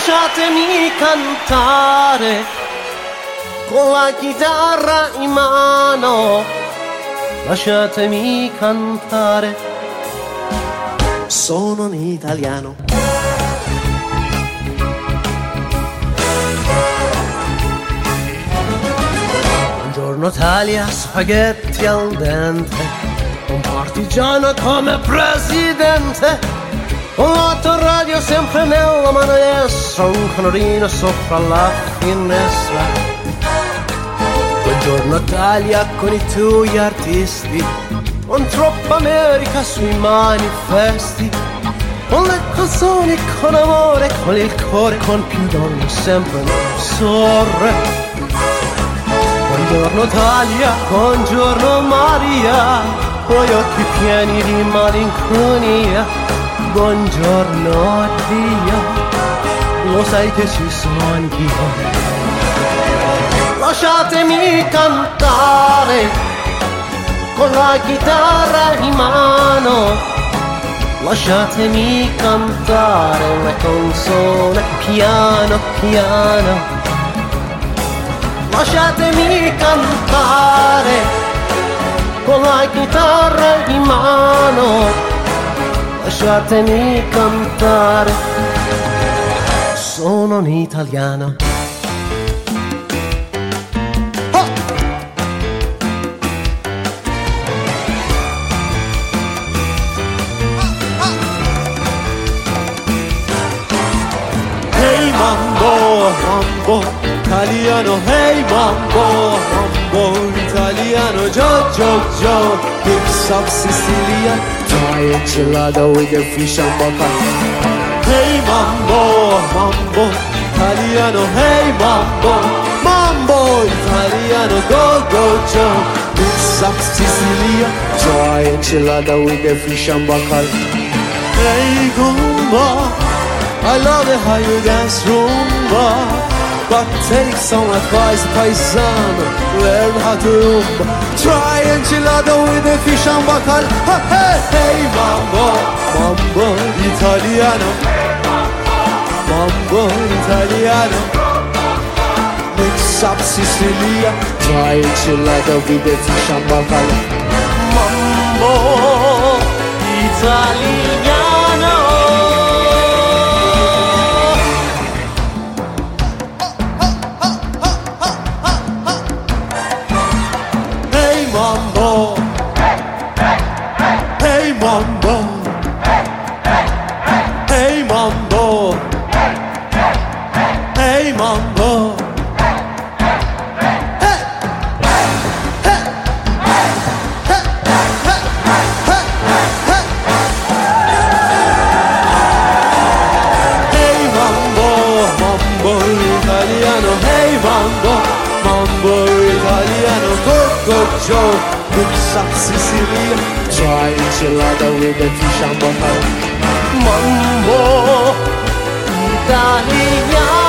lasciatemi cantare con la chitarra in mano, lasciatemi cantare. Sono un italiano. Buongiorno Italia, spaghetti al dente, un partigiano come presidente. Un autoradio sempre nella mano destra, un canorino sopra la finestra. Buongiorno Italia con i tuoi artisti, con troppa America sui manifesti, con le canzoni, con amore, con il cuore, con più donne sempre nel sorre. Buongiorno Italia, buongiorno Maria, con gli occhi pieni di malinconia. Buongiorno Dio, lo sai che ci sono anch'io. Lasciatemi cantare con la chitarra in mano, lasciatemi cantare una canzone piano piano. Lasciatemi cantare con la chitarra in mano, lasciatemi cantare, sono un italiano. Oh! Hey mambo, mambo italiano, hey mambo, mambo italiano, Joe, Joe, Joe, mix up Sicilian, try enchilada with the fish and bacon. Hey mambo, mambo italiano, hey mambo, mambo italiano, go, go, Joe, mix up Sicilian, try enchilada with the fish and bacon. Hey Gumba, I love it how you dance rumba, but take some advice, paisano, learn how to rumba. Try enchilada with the fish and bacon. Hey, hey, mambo, mambo italiano, mambo italiano, mix up Sicilia. Try enchilada with the fish and bacon. Mambo italiano. Mambo, hey mambo, hey mambo, hey mambo, hey, hey, hey mambo, mambo italiano, hey mambo, mambo italiano, go, go, Joe. Mix up Sicilia, try enchilada with the fish and bacon. Mambo italiano.